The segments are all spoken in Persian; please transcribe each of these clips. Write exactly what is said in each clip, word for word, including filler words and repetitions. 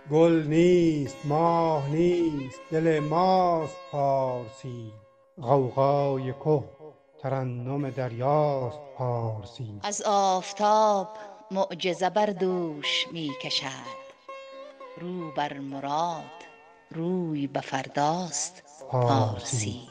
گل نیست، ماه نیست، دل ماست پارسی. غوغای که ترنم دریاست پارسی. از آفتاب معجزه بر دوش می کشد، رو بر مراد روی به فرداست پارسی.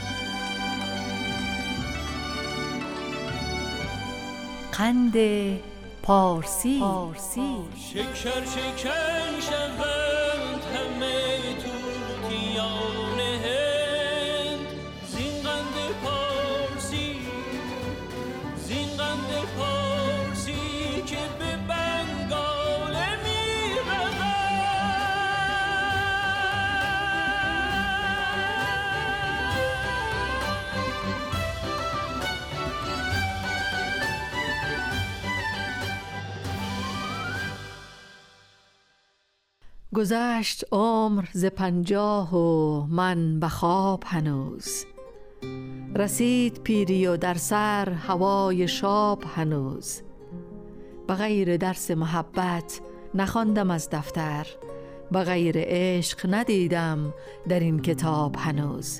قند پارسی. شکر شکر شوند همه طوطیان هند، زین قند پارسی، زین قند پارسی که به بنگال می رود. گذشت عمر ز پنجاه و من به خواب هنوز، رسید پیری و در سر هوای شاب هنوز. به غیر درس محبت نخواندم از دفتر، به غیر عشق ندیدم در این کتاب هنوز.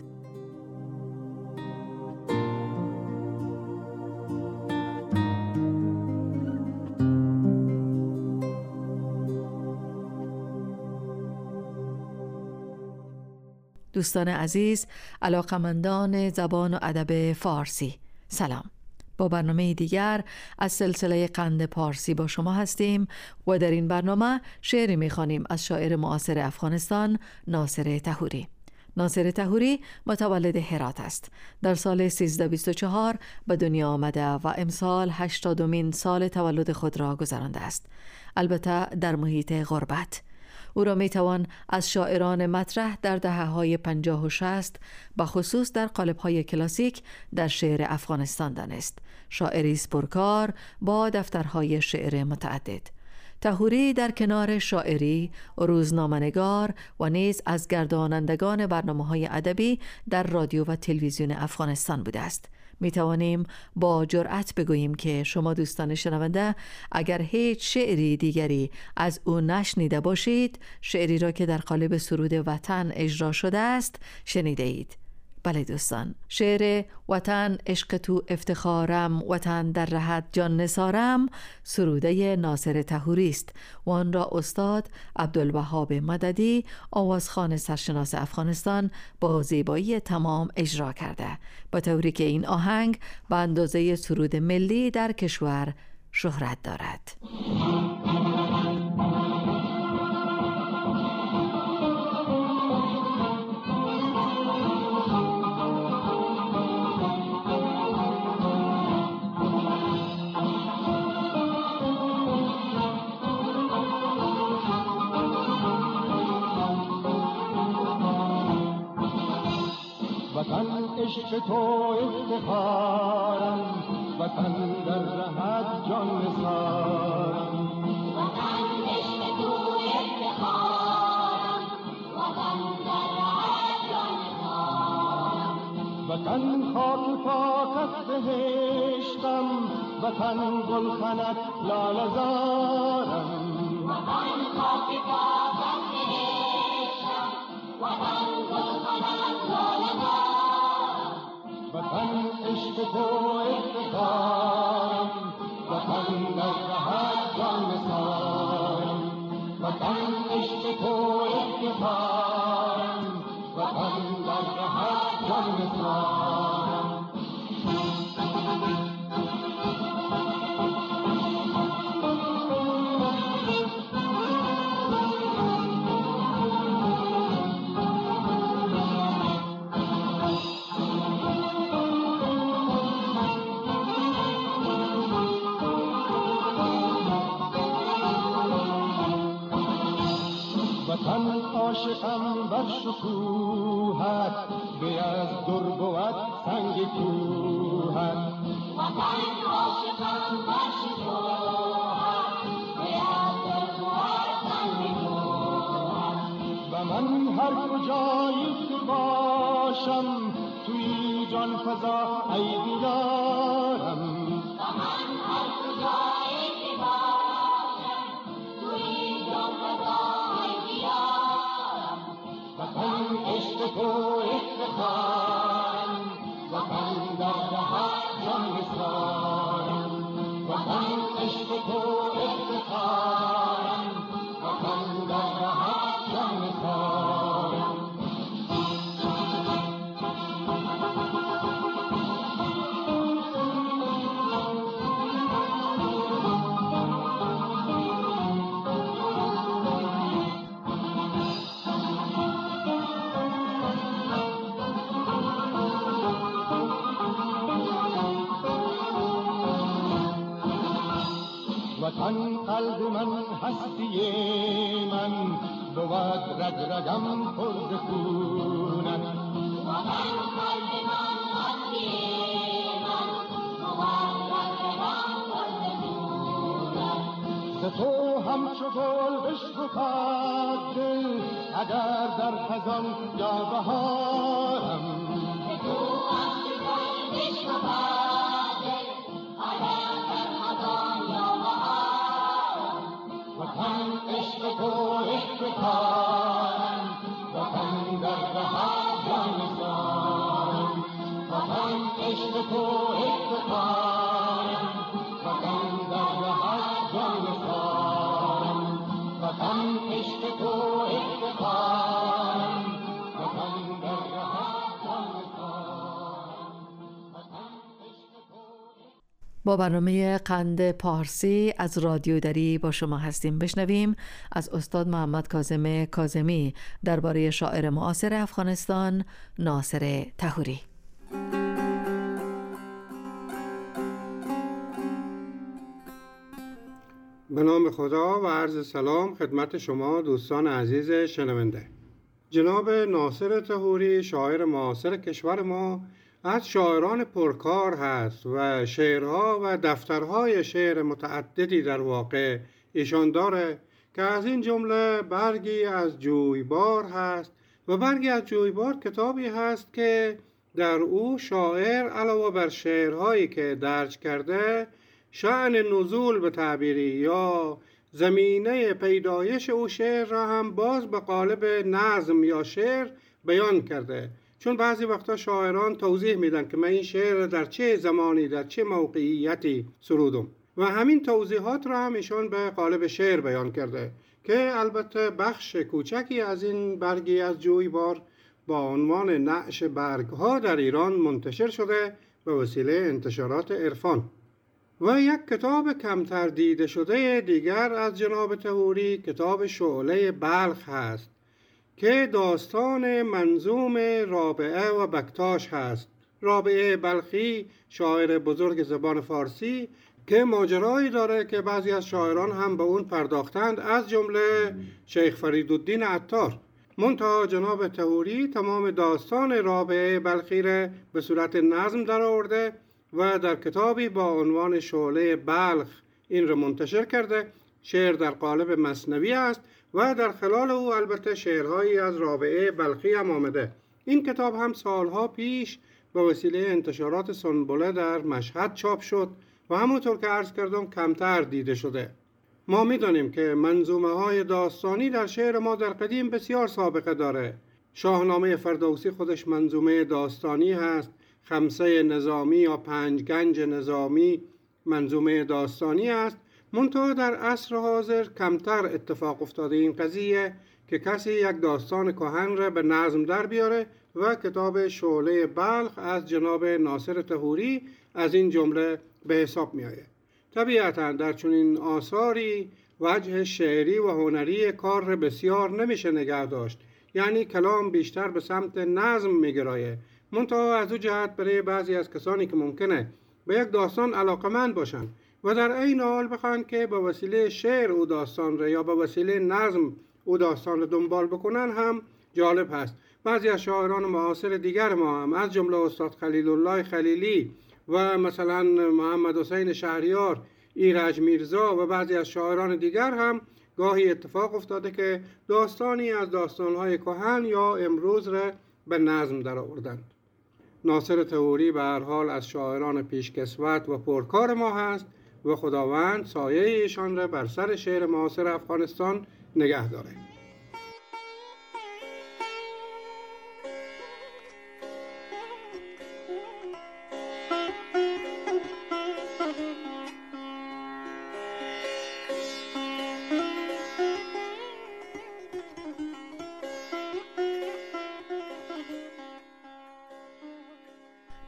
دوستان عزیز، علاقمندان زبان و ادب فارسی، سلام. با برنامه دیگر از سلسله قند پارسی با شما هستیم و در این برنامه شعری می‌خوانیم از شاعر معاصر افغانستان ناصر طهوری. ناصر طهوری متولد هرات است. در سال سیزده بیست و چهار به دنیا آمده و امسال هشتادمین سال تولد خود را گذرانده است، البته در محیط غربت. او را می توان از شاعران مطرح در دهه‌های پنجاه و شصت به خصوص در قالب‌های کلاسیک در شعر افغانستان دانست. شاعری پرکار با دفترهای شعر متعدد. طهوری در کنار شاعری، روزنامه‌نگار و نیز از گردانندگان برنامه‌های ادبی در رادیو و تلویزیون افغانستان بوده است. می توانیم با جرأت بگوییم که شما دوستان شنونده اگر هیچ شعری دیگری از او نشنیده باشید، شعری را که در قالب سرود وطن اجرا شده است شنیده اید. بله دوستان، شعر وطن عشق تو افتخارم، وطن در رهت جان نثارم سروده ناصر طهوری است و آن را استاد عبدالوهاب مددی، آوازخوان سرشناس افغانستان، با زیبایی تمام اجرا کرده، با طوری که این آهنگ به اندازه سرود ملی در کشور شهرت دارد. وطن عشق تو افتخارم، وطن در رهت جان نثارم. وطن عشق تو افتخارم، وطن در رهت جان نثارم. وطن خاک پاکت بهشتم، وطن گلخنت لاله زارم. وطن خاک پاکت بهشتم، وطن گلخنت لاله زارم. وطن عشق تو افتخارم، وطن در رهت جان نثارم. وطن عشق تو افتخارم، وطن در رهت جان نثارم. وطن عاشقم بر شکوهت، به از در بود سنگ کوهت. وطن عاشقم بر شکوهت، به از در بود سنگ کوهت. و من هر کجایی که باشم، توی جان فضا ای دیدارم. و من هر کجایی که باشم، توی جان فضا ای دیدارم. وطن قلب من هستی من بود رگ رگم پر ز خونت وطن قلب من هستی من بود رگ رگم پر ز خونت ز تو همچو گل بشکفد دل اگر در خزان یا بهارم ز تو همچو گل بشکفد دل اگر در خزان یا بهارم وطن عشق تو افتخارم وطن در بهار جان سارم وطن عشق تو افتخارم وطن در بهار جان سارم وطن عشق تو افتخارم وطن در بهار جان سارم وطن عشق تو. با برنامه قند پارسی از رادیو دری با شما هستیم. بشنویم از استاد محمد کاظم کاظمی درباره شاعر معاصر افغانستان ناصر طهوری. به نام خدا و عرض سلام خدمت شما دوستان عزیز شنونده. جناب ناصر طهوری شاعر معاصر کشور ما از شاعران پرکار هست و شعرها و دفترهای شعر متعددی در واقع ایشان داره که از این جمله برگی از جویبار هست و برگی از جویبار کتابی هست که در او شاعر علاوه بر شعرهایی که درج کرده شأن نزول به تعبیری یا زمینه پیدایش او شعر را هم باز به قالب نظم یا شعر بیان کرده. چون بعضی وقتا شاعران توضیح میدن که من این شعر در چه زمانی در چه موقعیتی سرودم و همین توضیحات را هم ایشان به قالب شعر بیان کرده که البته بخش کوچکی از این برگی از جویبار با عنوان نعش برگها در ایران منتشر شده به وسیله انتشارات عرفان. و یک کتاب کمتر دیده شده دیگر از جناب طهوری کتاب شعله بلخ هست که داستان منظوم رابعه و بکتاش هست. رابعه بلخی شاعر بزرگ زبان فارسی که ماجرایی داره که بعضی از شاعران هم به اون پرداختند از جمله شیخ فریدالدین عطار. منتها جناب طهوری تمام داستان رابعه بلخی را به صورت نظم در آورده و در کتابی با عنوان شعله بلخ این را منتشر کرده. شعر در قالب مثنوی است و در خلال او البته شعرهایی از رابعه بلخی هم آمده. این کتاب هم سالها پیش به وسیله انتشارات سنبله در مشهد چاپ شد و همونطور که عرض کردم کمتر دیده شده. ما می‌دانیم که منظومه های داستانی در شعر ما در قدیم بسیار سابقه داره. شاهنامه فردوسی خودش منظومه داستانی هست. خمسه نظامی یا پنج گنج نظامی منظومه داستانی است. منتها در عصر حاضر کمتر اتفاق افتاده این قضیه که کسی یک داستان کهن را به نظم در بیاره و کتاب شعله بلخ از جناب ناصر طهوری از این جمله به حساب می آید. طبیعتاً در چنین آثاری وجه شعری و هنری کار را بسیار نمیشه نگه داشت، یعنی کلام بیشتر به سمت نظم می گرایه. منتها از او جهت برای بعضی از کسانی که ممکنه به یک داستان علاقمند باشن و در این حال بخوان که با وسیله شعر او داستان را یا با وسیله نظم او داستان را دنبال بکنن هم جالب هست. بعضی از شاعران معاصر دیگر ما هم از جمله استاد خلیل الله خلیلی و مثلا محمد حسین شهریار، ایرج میرزا و بعضی از شاعران دیگر هم گاهی اتفاق افتاده که داستانی از داستان‌های کهن یا امروز را به نظم در آوردند. ناصر طهوری به هر حال از شاعران پیشکسوت و پرکار ما هست و خداوند سایه ایشان را بر سر شعر معاصر افغانستان نگه داره.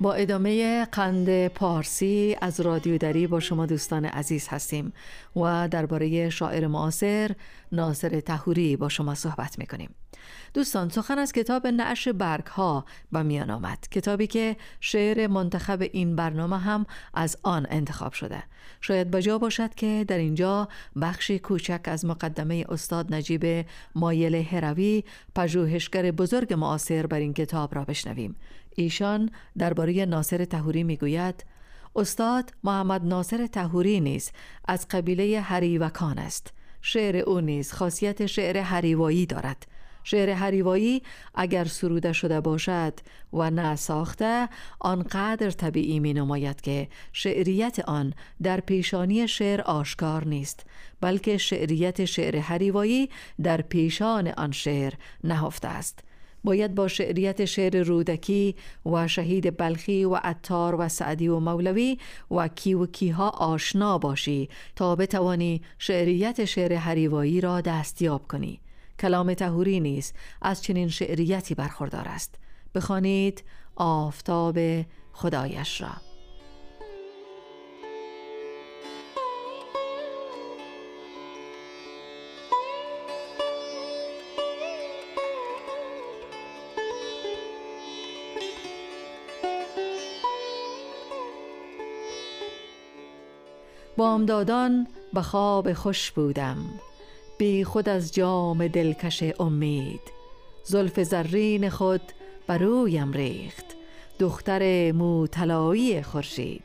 با ادامه قند پارسی از رادیو دری با شما دوستان عزیز هستیم و درباره شاعر معاصر ناصر طهوری با شما صحبت میکنیم. دوستان، سخن از کتاب نعش برگ‌ها به میان آمد، کتابی که شعر منتخب این برنامه هم از آن انتخاب شده. شاید بجا باشد که در اینجا بخشی کوچک از مقدمه استاد نجیب مایل هروی، پژوهشگر بزرگ معاصر، بر این کتاب را بشنویم. ایشان درباره ناصر طهوری میگوید: استاد محمد ناصر طهوری نیز از قبیله هریوکان است. شعر او نیز خاصیت شعر هریوایی دارد. شعر هریوایی اگر سروده شده باشد و نه ساخته، آنقدر طبیعی می نماید که شعریت آن در پیشانی شعر آشکار نیست، بلکه شعریت شعر هریوایی در پیشان آن شعر نهفته است. باید با شعریت شعر رودکی و شهید بلخی و عطار و سعدی و مولوی و کی و کیها آشنا باشی تا بتوانی شعریت شعر هریوایی را دستیاب کنی. کلام طهوری نیز از چنین شعریتی برخوردار است. بخوانید آفتاب خدایش را. بامدادان به خواب خوش بودم، بی خود از جام دلکش امید. زلف زرین خود بر رویم ریخت، دختر مو طلایی خورشید.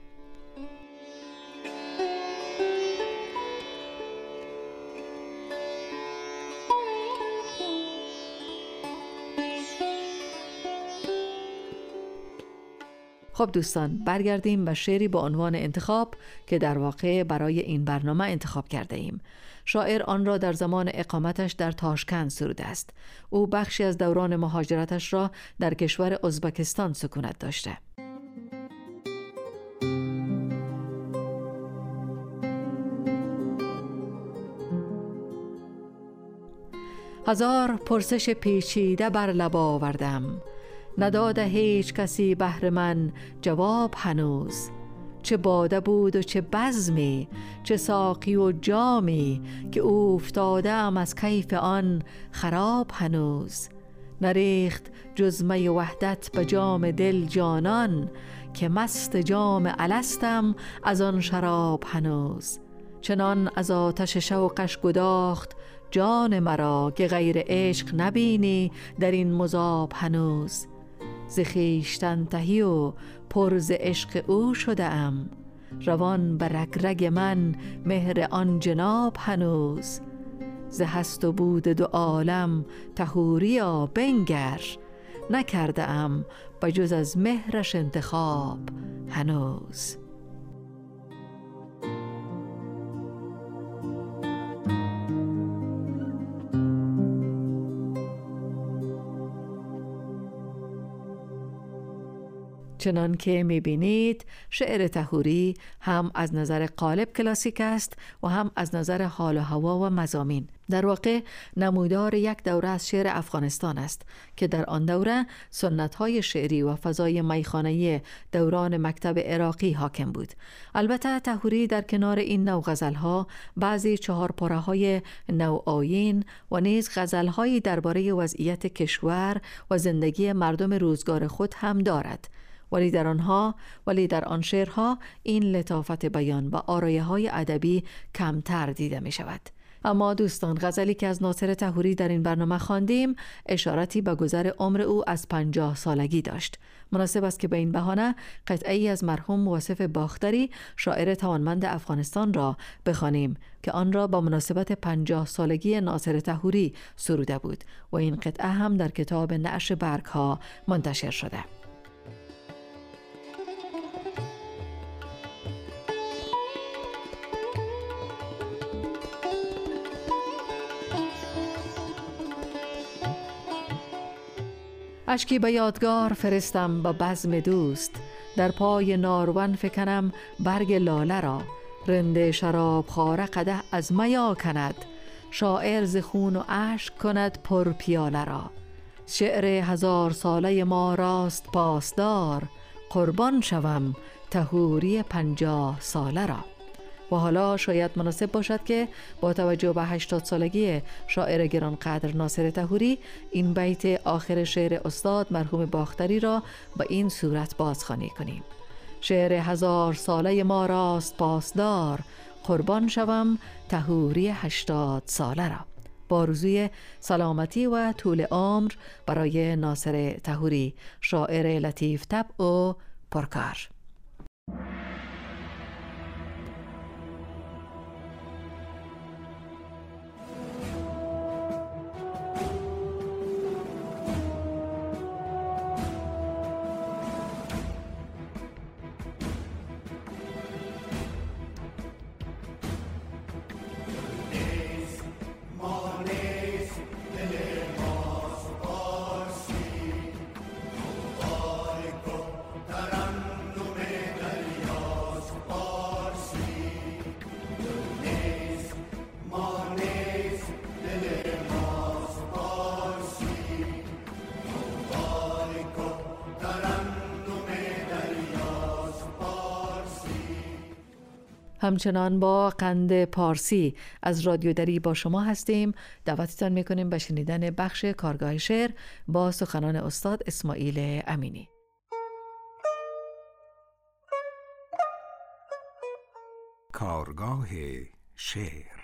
خب دوستان، برگردیم به شعری با عنوان انتخاب که در واقع برای این برنامه انتخاب کرده ایم. شاعر آن را در زمان اقامتش در تاشکند سروده است. او بخشی از دوران مهاجرتش را در کشور ازبکستان سکونت داشته. هزار پرسش پیچیده بر لب آوردم، نداده هیچ کسی بهر من جواب هنوز. چه باده بود و چه بزمی، چه ساقی و جامی، که افتادم از کیف آن خراب هنوز. نریخت جز می وحدت به جام دل جانان، که مست جام الستم از آن شراب هنوز. چنان از آتش شوقش گداخت جان مرا، که غیر عشق نبینی در این مذاب هنوز. ز خویشتن تهی و پر ز عشق او شده ام، روان بر رگ رگ من مهر آن جناب هنوز. ز هست و بود دو عالم طهوریا بنگر، نکرده ام بجز از مهرش انتخاب هنوز. چنان که می‌بینید شعر طهوری هم از نظر قالب کلاسیک است و هم از نظر حال و هوا و مضامین. در واقع نمودار یک دوره از شعر افغانستان است که در آن دوره سنت‌های شعری و فضای میخانه‌ای دوران مکتب عراقی حاکم بود. البته طهوری در کنار این نوع غزل‌ها بعضی چهارپاره‌های نوآیین و نیز غزل‌هایی درباره وضعیت کشور و زندگی مردم روزگار خود هم دارد. ولی در آنها ولی در آن شعرها این لطافت بیان و آرایه‌های ادبی کمتر دیده می شود. اما دوستان، غزلی که از ناصر طهوری در این برنامه خواندیم اشارتی به گذر عمر او از پنجاه سالگی داشت. مناسب است که به این بهانه قطعه‌ای از مرحوم واصف باختری، شاعر توانمند افغانستان را بخوانیم که آن را با مناسبت پنجاه سالگی ناصر طهوری سروده بود و این قطعه هم در کتاب نعش برگ‌ها منتشر شده. اشکی به یادگار فرستم با بزم دوست، در پای نارون فکنم برگ لاله را. رند شراب خواره قدح از میا کند، شاعر ز خون و اشک کند پر پیاله را. شعر هزار ساله ما راست پاسدار، قربان شوم طهوری پنجاه ساله را. و حالا شاید مناسب باشد که با توجه به هشتاد سالگی شاعر گرانقدر ناصر طهوری این بیت آخر شعر استاد مرحوم باختری را به این صورت بازخوانی کنیم: شعر هزار ساله ما راست پاسدار، قربان شوم طهوری هشتاد ساله را. با آرزوی سلامتی و طول عمر برای ناصر طهوری، شاعر لطیف طبع و پرکار. همچنان با قند پارسی از رادیو دری با شما هستیم. دعوتتان میکنیم به شنیدن بخش کارگاه شعر با سخنان استاد اسماعیل امینی. کارگاه شعر.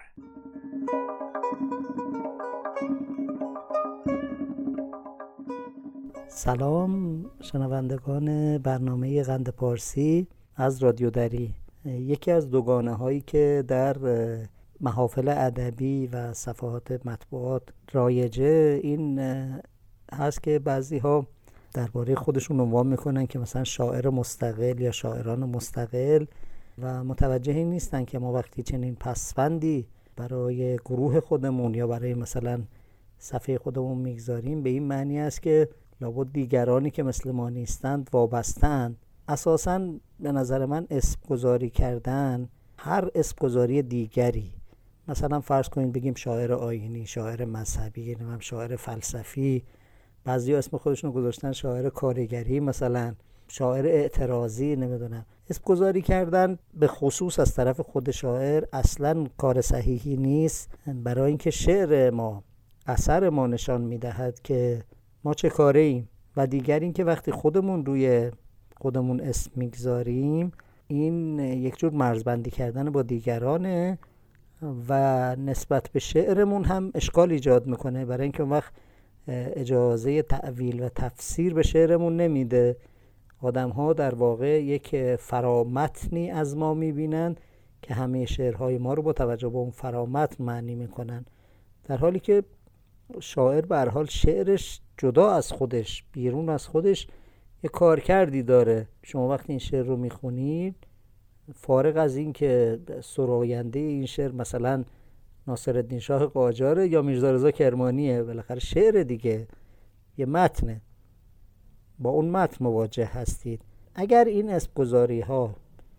سلام شنوندگان برنامه قند پارسی از رادیو دری. یکی از دوگانه هایی که در محافل ادبی و صفحات مطبوعات رایجه این هست که بعضی ها درباره خودشون عنوان میکنن که مثلا شاعر مستقل یا شاعران مستقل و متوجه این نیستن که ما وقتی چنین پسوندی برای گروه خودمون یا برای مثلا صفحه خودمون میگذاریم، به این معنی است که لابد دیگرانی که مثل ما نیستند وابستند. اساساً به نظر من اسم گذاری کردن، هر اسم گذاری دیگری، مثلا فرض کنید بگیم شاعر آیینی، شاعر مذهبی، نمیم شاعر فلسفی، بعضی اسم خودشون رو گذاشتن شاعر کارگری، مثلا شاعر اعتراضی، نمیدونم. اسم گذاری کردن به خصوص از طرف خود شاعر اصلا کار صحیحی نیست، برای اینکه شعر ما، اثر ما نشان میدهد که ما چه کاره ایم. و دیگر این که وقتی خودمون روی خودمون اسم میگذاریم، این یک جور مرزبندی کردن با دیگرانه و نسبت به شعرمون هم اشکال ایجاد میکنه، برای اینکه اون وقت اجازه تعویل و تفسیر به شعرمون نمیده. آدم ها در واقع یک فرامتنی از ما میبینن که همه شعرهای ما رو با توجه به اون فرامتن معنی میکنن، در حالی که شاعر به هر حال شعرش جدا از خودش، بیرون از خودش یه کار کردی داره. شما وقتی این شعر رو میخونید، فارغ از این که سراینده این شعر مثلا ناصرالدین شاه قاجاره یا میرزا رضا کرمانیه، بالاخره شعر دیگه، یه متنه، با اون متن مواجه هستید. اگر این اسمگذاری ها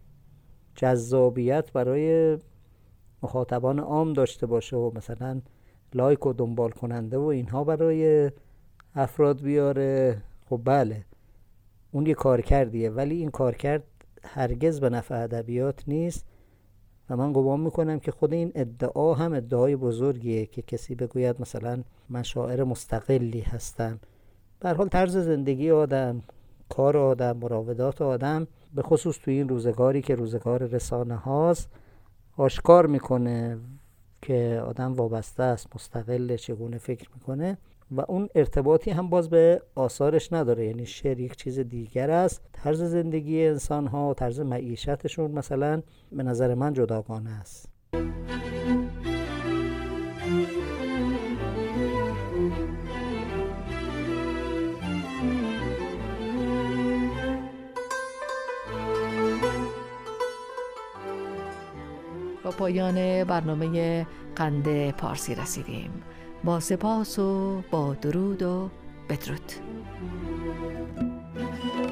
جذابیت برای مخاطبان عام داشته باشه و مثلا لایک و دنبال کننده و اینها برای افراد بیاره، خب بله اون یه کار کردیه، ولی این کار کرد هرگز به نفع ادبیات نیست. و من گمان میکنم که خود این ادعا هم ادعای بزرگیه که کسی بگوید مثلا من شاعر مستقلی هستم. به هر حال طرز زندگی آدم، کار آدم، مراودات آدم، به خصوص توی این روزگاری که روزگار رسانه هاست، آشکار میکنه که آدم وابسته است، مستقل، چگونه فکر میکنه و اون ارتباطی هم باز به آثارش نداره. یعنی شعر یک چیز دیگر است، طرز زندگی انسان ها، طرز معیشتشون مثلا به نظر من جداگانه است. با پایان برنامه قند پارسی رسیدیم. با سپاس و با درود و بدرود.